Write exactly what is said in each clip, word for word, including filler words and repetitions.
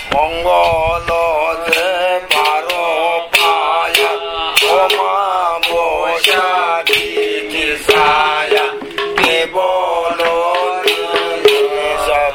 মঙ্গল যে বারো পায়া ওমা বসা দিতে সায়া কেবল সব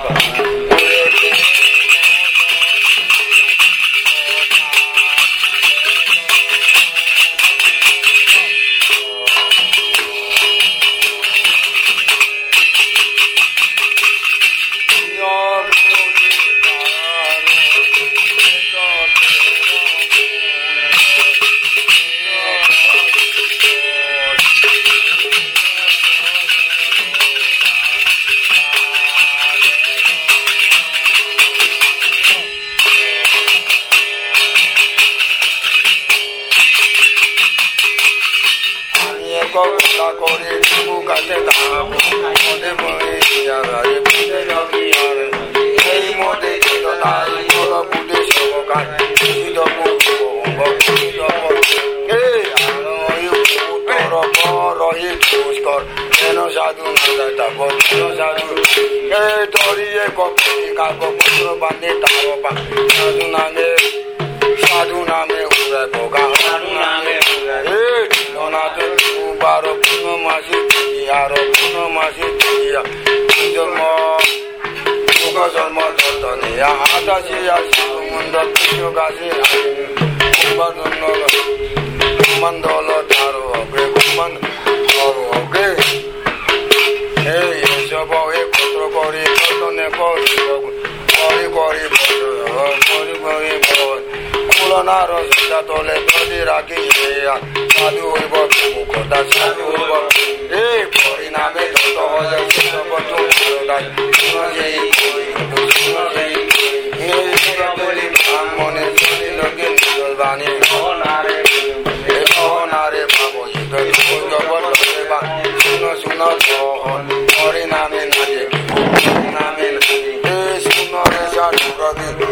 কথা করে বুকাতে দাম মনে মনে যারাই বুঝে যাবি আর এই মধ্যে ছিল তাই বলো বুঝে সবকার ছিল বুঝিল এই আলোয় উত্তর রহি পুষ্কর কেন সাধু না কেন সাধু এই দরিয়ে কপি কাগপত্র বাঁধে তার পা সাধু নামে সাধু নামে উড়ায় বোকা সাধু নামে এই দিননাথ বারো পুনো মাসি আর পুনো মাসি জন্ম মুখ জন্ম দর্শনে আকাশে আসি মুন্ড গাছে কুমন্দল ধারো অগ্রে কুমন্দ অগ্রে এই এসব এ পত্র করে কর্তনে করি করি করি করি করি কুলনার সীতা তলে তলে রাখি সাধু হইব মুখটা সাধু হইব এই পরিণামে যত হলে ব্রাহ্মণে শরীরকে নিজল বাণী নারে ভাবো শুনো শুনো হরিনামে নাচে নামে শুনো রে সাধু